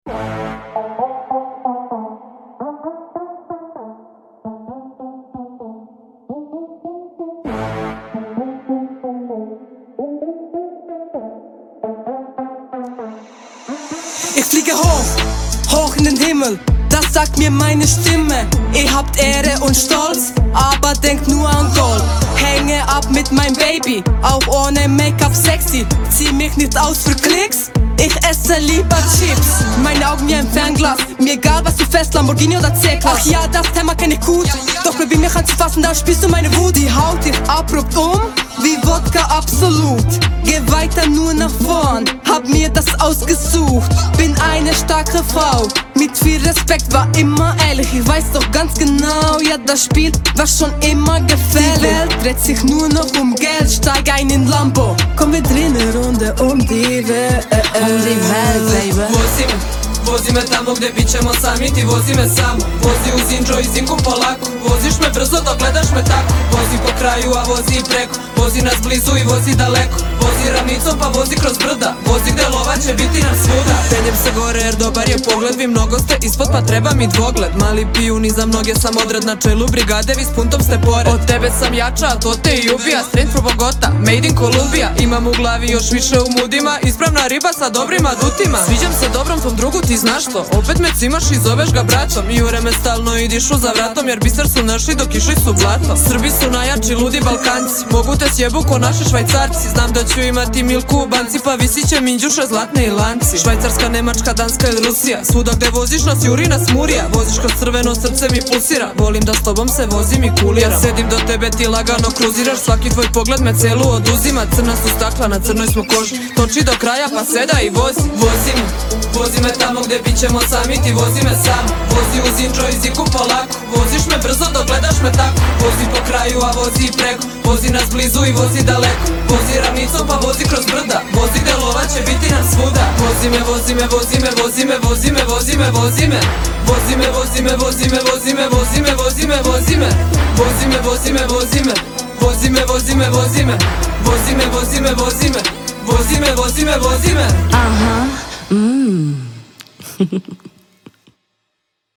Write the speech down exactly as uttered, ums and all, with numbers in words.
Ich fliege hoch, hoch in den Himmel, das sagt mir meine Stimme. Ihr habt Ehre und Stolz, aber denkt nur an Gold. Hänge ab mit meinem Baby, auch ohne Make-up sexy. Zieh mich nicht aus für Klicks, ich esse lieber Chips. Meine Augen wie ein Fernglas, mir egal was du fährst, Lamborghini oder C-Klasse. Ach ja, das Thema kenn ich gut, doch Baby, mich anzufassen, da spielst du meine Wut. Die haut dich abrupt um, wie Wodka Absolut. Geh weiter nur nach vorn, hab mir das ausgesucht. Bin eine starke Frau, mit viel Respekt, war immer ehrlich. Ich weiß doch ganz genau, ja das Spiel war schon immer gefährlich. Die Welt dreht sich nur noch um Geld, steig ein in Lambo. Komm, wir drehen eine Runde um die Welt. Um die Welt, baby. Vozi me, vozi me tamo gde bit ćemo sami, ti vozi me samo. Vozi uz intro i zinku polako, voziš me brzo dok gledaš me tako. Vozi po kraju, a vozi i preko, vozi nas blizu i vozi daleko. Vozi ravnicom pa vozi kroz brda, vozi gde lova će biti nam svuda. Penjem se gore jer dobar je pogled, vi mnogo ste ispod pa treba mi dvogled. Mali pijuni za mnoge sam odred na čelu brigade, vi s puntom ste pored. Od tebe sam jača, a to te i ubija, straight from Bogota, made in Columbia. Imam u glavi još više u mudima, ispravna riba sa dobrim adutima. Sviđam se dobrom tom drugu, ti znaš to, opet me cimaš i zoveš ga braćom. I ure me stalno i dišu za vratom, jer biser su našli dok išli su blatom. Srbi su najjači, ludi Balkanci, mogu te sjebu ko naši Švajcarci. Znam da ću imati milku u banci, pa visit će minđuše zlatne i lanci. Švajcarska, Nemačka, Danska ili Rusija, svuda gde voziš nas juri nas murija. Voziš kroz crveno, srce mi pulsira, volim da s tobom se vozim i kuliram. Ja sedim do tebe, ti lagano kruziraš, svaki tvoj pogled me celu oduzima. Crna su stakla, na crnoj smo koži, toči do kraja pa seda i vozi. Vozi me, vozi me tamo gde bit ćemo sami, ti vozi me samo. Vozi uz intro i ziku polako, voziš me brzo dok gledaš me tako. Vozi po kraju, a vozi i preko, vozi nas blizu i vozi daleko. Vozi ravnicom pa vozi kroz brda, vozi gde lova će biti nam svuda. Vozi me, vozi me, vozi me, vozi me, vozi me, vozi me, vozi me. Vozi me, vozi me, vozi me, vozi me, vozi me, vozi me, vozi me. Vozi me, vozi me, vozi me. Vozi me, vozi me, vozi me. Vozi me, vozi me, vozi me. Vozi me, vozi me, vozi me. Aha, mmm